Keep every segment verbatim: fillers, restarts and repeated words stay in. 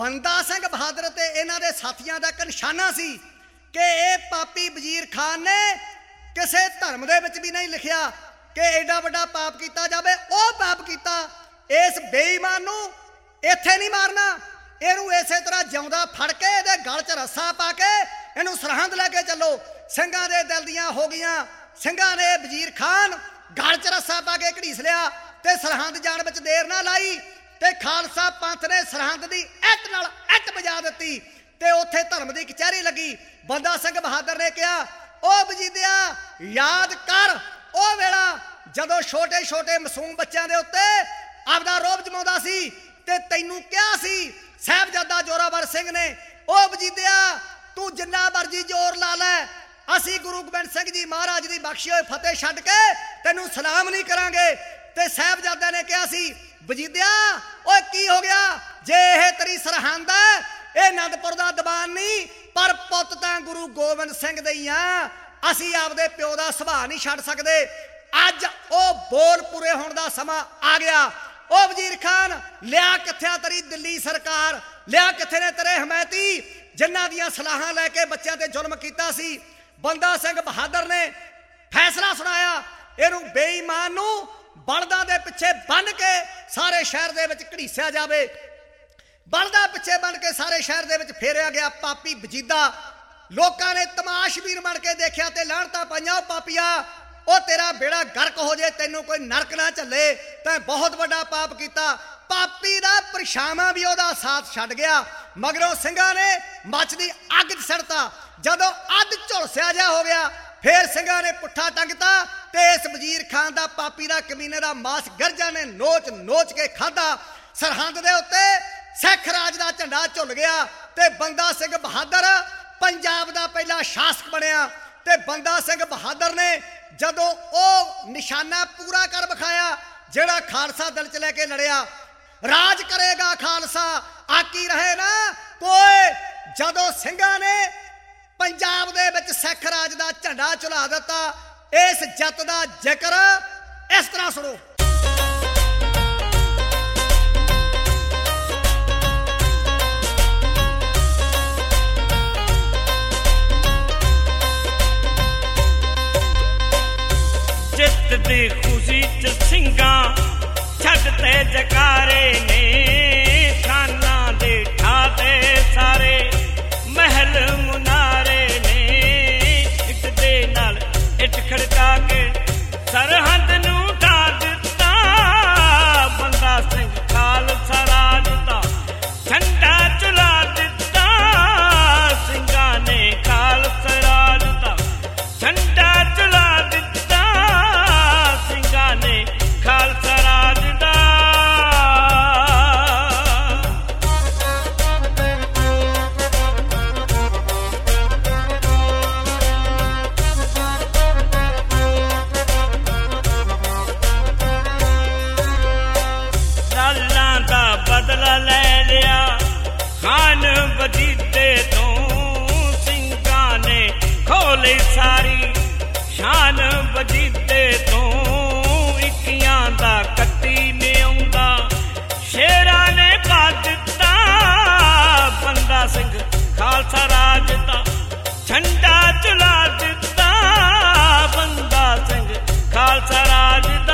ਬੰਦਾ ਸਿੰਘ ਬਹਾਦਰ ਤੇ ਇਹਨਾਂ ਦੇ ਸਾਥੀਆਂ ਦਾ ਇੱਕ ਨਿਸ਼ਾਨਾ ਸੀ ਕਿ ਇਹ ਪਾਪੀ ਵਜ਼ੀਰ ਖਾਨ ਨੇ ਕਿਸੇ ਧਰਮ ਦੇ ਵਿੱਚ ਵੀ ਨਹੀਂ ਲਿਖਿਆ ਕਿ ਐਡਾ ਵੱਡਾ ਪਾਪ ਕੀਤਾ ਜਾਵੇ। ਉਹ ਪਾਪ ਕੀਤਾ। ਇਸ ਬੇਈਮਾਨ ਨੂੰ ਇੱਥੇ ਨਹੀਂ ਮਾਰਨਾ, ਇਹਨੂੰ ਇਸੇ ਤਰ੍ਹਾਂ ਜਿਉਂਦਾ ਫੜ ਕੇ ਇਹਦੇ ਗਲ 'ਚ ਰੱਸਾ ਪਾ ਕੇ ਇਹਨੂੰ ਸਰਹੰਦ ਲੈ ਕੇ ਚੱਲੋ। ਸਿੰਘਾਂ ਦੇ ਦਿਲ ਦੀਆਂ ਹੋ ਗਈਆਂ। ਸਿੰਘਾਂ ਨੇ ਵਜ਼ੀਰ ਖਾਨ ਗਲ 'ਚ ਰੱਸਾ ਪਾ ਕੇ ਘੜੀਸ ਲਿਆ ਤੇ ਸਰਹੰਦ ਜਾਣ ਵਿੱਚ ਦੇਰ ਨਾ ਲਾਈ ਤੇ ਖਾਲਸਾ ਪੰਥ ਨੇ ਸਰਹੰਦ ਦੀ ਇੱਟ ਨਾਲ ਇੱਟ ਵਜਾ ਦਿੱਤੀ ਤੇ ਉੱਥੇ ਧਰਮ ਦੀ ਕਚਹਿਰੀ ਲੱਗੀ। ਬੰਦਾ ਸਿੰਘ ਬਹਾਦਰ ਨੇ ਕਿਹਾ, ਉਹ ਵਜੀਦਿਆ ਯਾਦ ਕਰ ਉਹ ਵੇਲਾ ਜਦੋਂ ਛੋਟੇ ਛੋਟੇ ਮਾਸੂਮ ਬੱਚਿਆਂ ਦੇ ਉੱਤੇ ਆਪਦਾ ਰੋਹਬ ਜਮਾਉਂਦਾ ਸੀ ਤੇ ਤੈਨੂੰ ਕਿਹਾ ਸੀ ਸਾਹਿਬਜ਼ਾਦਾ ਜ਼ੋਰਾਵਰ ਸਿੰਘ ਨੇ, ਉਹ ਵਜੀਦਿਆ ਤੂੰ ਜਿੰਨਾ ਮਰਜੀ ਜ਼ੋਰ ਲਾ ਲੈ, ਅਸੀਂ ਗੁਰੂ ਗੋਬਿੰਦ ਸਿੰਘ ਜੀ ਮਹਾਰਾਜ ਦੀ ਬਖਸ਼ੀ ਹੋਈ ਫਤਿਹ ਛੱਡ ਕੇ ਤੈਨੂੰ ਸਲਾਮ ਨਹੀਂ ਕਰਾਂਗੇ। ਤੇ ਸਾਹਿਬਜ਼ਾਦਿਆਂ ਨੇ ਕਿਹਾ ਸੀ, ਵਜੀਦਿਆ ਓਏ ਕੀ ਹੋ ਗਿਆ, ਜੇ ਇਹ ਤੇਰੀ ਸਰਹੰਦ ਹੈ, ਇਹ ਅਨੰਦਪੁਰ ਦਾ ਦੀਵਾਨ ਨਹੀਂ, ਪਰ ਪੁੱਤ ਤਾਂ ਗੁਰੂ ਗੋਬਿੰਦ ਸਿੰਘ ਦੇ ਹੀ ਆ, ਅਸੀਂ ਆਪਦੇ ਪਿਓ ਦਾ ਸੁਭਾਅ ਨਹੀਂ ਛੱਡ ਸਕਦੇ। ਅੱਜ ਉਹ ਬੋਲ ਪੂਰੇ ਹੋਣ ਦਾ ਸਮਾਂ ਆ ਗਿਆ। ਉਹ ਵਜ਼ੀਰ ਖਾਨ ਲਿਆ ਕਿੱਥੇ ਤੇਰੀ ਦਿੱਲੀ ਸਰਕਾਰ, ਲਿਆ ਕਿੱਥੇ ਨੇ ਤੇਰੇ ਹਮਾਇਤੀ ਜਿਨ੍ਹਾਂ ਦੀਆਂ ਸਲਾਹਾਂ ਲੈ ਕੇ ਬੱਚਿਆਂ ਤੇ ਜ਼ੁਲਮ ਕੀਤਾ ਸੀ। ਬੰਦਾ ਸਿੰਘ ਬਹਾਦਰ ਨੇ ਫੈਸਲਾ ਸੁਣਾਇਆ, ਇਹਨੂੰ ਬੇਈਮਾਨ ਨੂੰ ਬਲਦਾਂ ਦੇ ਪਿੱਛੇ ਬੰਨ੍ਹ ਕੇ ਸਾਰੇ ਸ਼ਹਿਰ ਦੇ ਵਿੱਚ ਘੜੀਸਿਆ ਜਾਵੇ। ਬਲਦਾਂ ਪਿੱਛੇ ਬੰਨ੍ਹ ਕੇ ਸਾਰੇ ਸ਼ਹਿਰ ਦੇ ਵਿੱਚ ਫੇਰਿਆ ਗਿਆ ਪਾਪੀ ਵਜੀਦਾ। ਲੋਕਾਂ ਨੇ ਤਮਾਸ਼ਬੀਨ ਬਣ ਕੇ ਦੇਖਿਆ ਤੇ ਲਾਹਣਤਾਂ ਪਾਈਆਂ, ਉਹ ਪਾਪੀਆ ਉਹ ਤੇਰਾ ਬੇੜਾ ਗਰਕ ਹੋ ਜੇ, ਤੈਨੂੰ ਕੋਈ ਨਰਕ ਨਾ ਝੱਲੇ, ਤੈਂ ਬਹੁਤ ਵੱਡਾ ਪਾਪ ਕੀਤਾ। ਪਾਪੀ ਦਾ ਪਰਛਾਵਾਂ ਵੀ ਉਹਦਾ ਸਾਥ ਛੱਡ ਗਿਆ। ਮਗਰੋਂ ਸਿੰਘਾਂ ਨੇ ਮੱਚਦੀ ਅੱਗ 'ਚ ਸੜਤਾ। ਜਦੋਂ ਅੱਧ ਝੁਲਸਿਆ ਜਾ ਹੋ ਗਿਆ, ਫੇਰ ਸਿੰਘਾਂ ਨੇ ਪੁੱਠਾ ਟੰਗਤਾ ਤੇ ਇਸ ਵਜ਼ੀਰ ਖਾਨ ਦਾ ਪਾਪੀ ਦਾ ਕਮੀਨੇ ਦਾ ਮਾਸ ਗਰਜਾਂ ਨੇ ਨੋਚ ਨੋਚ ਕੇ ਖਾਧਾ। ਸਰਹੰਦ ਦੇ ਉੱਤੇ ਸਿੱਖ ਰਾਜ ਦਾ ਝੰਡਾ ਝੁੱਲ ਗਿਆ ਤੇ ਬੰਦਾ ਸਿੰਘ ਬਹਾਦਰ ਪੰਜਾਬ ਦਾ ਪਹਿਲਾ ਸ਼ਾਸਕ ਬਣਿਆ। ਤੇ ਬੰਦਾ ਸਿੰਘ ਬਹਾਦਰ ਨੇ ਜਦੋਂ ਉਹ ਨਿਸ਼ਾਨਾ ਪੂਰਾ ਕਰ ਵਿਖਾਇਆ ਜਿਹੜਾ ਖਾਲਸਾ ਦਿਲ 'ਚ ਲੈ ਕੇ ਲੜਿਆ, ਰਾਜ ਕਰੇਗਾ ਖਾਲਸਾ ਆਕੀ ਰਹੇ ਨਾ ਕੋਈ। ਜਦੋਂ ਸਿੰਘਾਂ ਨੇ ਪੰਜਾਬ ਦੇ ਵਿੱਚ ਸਿੱਖ ਰਾਜ ਦਾ ਝੰਡਾ ਝੁਲਾ ਦਿੱਤਾ, ਇਸ ਜਿੱਤ ਦਾ ਜ਼ਿਕਰ ਇਸ ਤਰ੍ਹਾਂ ਸੁਣੋ। ਜਿੱਤ ਦੀ ਖੁਸ਼ੀ 'ਚ ਸਿੰਘਾਂ ਛੱਡ ਤੇ ਜਕਾਰੇ ਨੇ, ਖਾਨਾਂ ਦੇ ਠਾਤੇ ਸਾਰੇ ਮਹਿਲ ਮੁਨਾਰੇ ਨੇ, ਇੱਟ ਦੇ ਨਾਲ ਇੱਟ ਖੜਕਾ ਕੇ ਸਰਹੰਦ ਨੂੰ ਢਾ ਦਿੱਤਾ। ਬੰਦਾ ਸਿੰਘ ਖਾਲਸਾ ਰਾਜ ਦਾ ਝੰਡਾ ਝੁਲਾ ਦਿੱਤਾ। ਸਿੰਘਾਂ ਨੇ ਖਾਲਸਾ ਰਾਜ ਦਾ ਝੰਡਾ ਝੁਲਾ ਦਿੱਤਾ। ਸਿੰਘਾਂ ਨੇ ਖਾਲਸਾ ਰਾਜ ਦਾ। ਲਾਲਾਂ ਦਾ ਬਦਲਾ ਲੈ ਲਿਆ ਖਾਨ ਵਜੀਦੇ ਤੋਂ। ਸਿੰਘਾਂ ਨੇ ਖੋਲੀ ਸਾਰੀ ਸ਼ਾਨ ਵਜੀਦੇ ਤੋਂ। ਇੱਕੀਆਂ ਦਾ ਕੱਤੀ ਨੇ ਆਉਂਦਾ ਸ਼ੇਰਾਂ ਨੇ ਪਾ ਦਿੱਤਾ। ਬੰਦਾ ਸਿੰਘ ਖਾਲਸਾ ਰਾਜ ਦਾ ਝੰਡਾ ਝੁਲਾ ਦਿੱਤਾ। ਬੰਦਾ ਸਿੰਘ ਖਾਲਸਾ ਰਾਜ ਦਾ।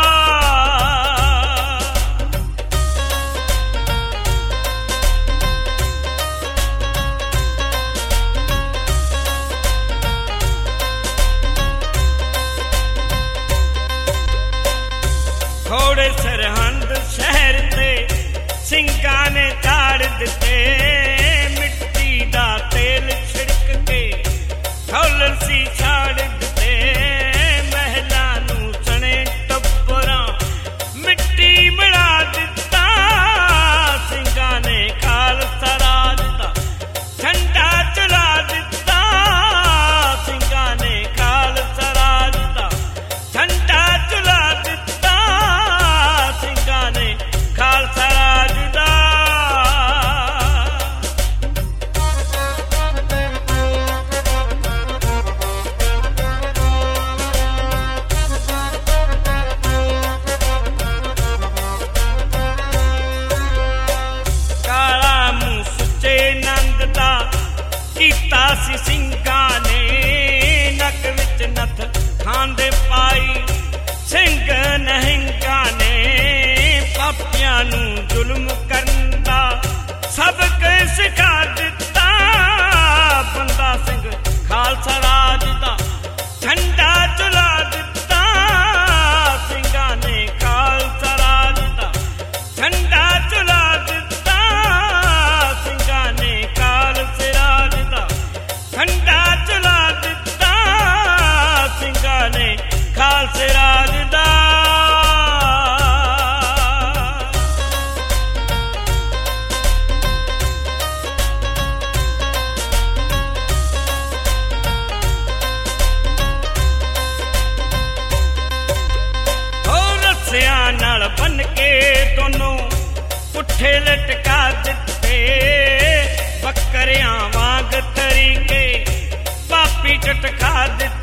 ਥੋੜੇ ਸਰਹੰਦ ਸ਼ਹਿਰ ਤੇ ਸਿੰਘਾਂ ਨੇ ਝਾੜ ਦਿੱਤੇ। ਮਿੱਟੀ ਦਾ ਤੇਲ ਛਿੜਕ ਕੇ ਢੋਲਣ ਸੀ ਛਾੜ ਦਿੱਤੇ। ਮਹਿਲਾਂ ਨੂੰ ਸਣੇ ਟੱਬਰਾਂ ਮਿੱਟੀ ਬਣਾ ਦਿੱਤਾ। ਸਿੰਘਾਂ ਨੇ ਖਾਲਸਾ ਰਾਜ ਦਾ ਝੰਡਾ ਝੁਲਾ ਦਿੱਤਾ। ਸਿੰਘਾਂ ਨੇ ਖਾਲਸਾ ਰਾਜ ਦਾ ਝੰਡਾ ਝੁਲਾ ਦਿੱਤਾ। ਸਿੰਘਾਂ ਨੇ ਖਾਲਸਾ ਰਾਜ ਦਾ। ਕੀਤਾ ਸੀ ਸਿੰਘਾਂ ਨੇ ਨੱਕ ਵਿੱਚ ਨੱਥ ਖਾਂਦੇ ਪਾਈ ਸਿੰਘ ਨਹਿੰਗਾਂ ਨੇ ਪਾਪੀਆਂ ਨੂੰ ਜ਼ੁਲਮ ਕਰਨ ਦਾ ਸਬਕ ਸਿਖਾ ਦਿੱਤਾ ਬੰਦਾ ਸਿੰਘ ਖਾਲਸਾ ਰਾਜ ਦਾ ਝੰਡਾ ਚੁਲਾ ਦਿੱਤਾ ਸਿੰਘਾਂ ਨੇ ਖਾਲਸਾ ਰਾਜ ਦਾ ਝੰਡਾ ਚੁਲਾ ਦਿੱਤਾ ਸਿੰਘਾਂ ਨੇ ਖਾਲਸੇ ਰਾਜ ਦਾ ਝੰਡਾ ਚੁਲਾ ਦਿੱਤਾ ਸਿੰਘਾਂ ਨੇ ਖਾਲਸੇ ਰਾਜ ਦਾ ਨਾਲ ਬਨ ਕੇ ਦੋਨੋਂ ਪੁੱਠੇ ਲਟਕਾ ਦਿੱਤੇ ਬੱਕਰਿਆਂ ਵਾਂਗ ਤਰੀਕੇ ਪਾਪੀ ਝਟਕਾ ਦਿੱਤੇ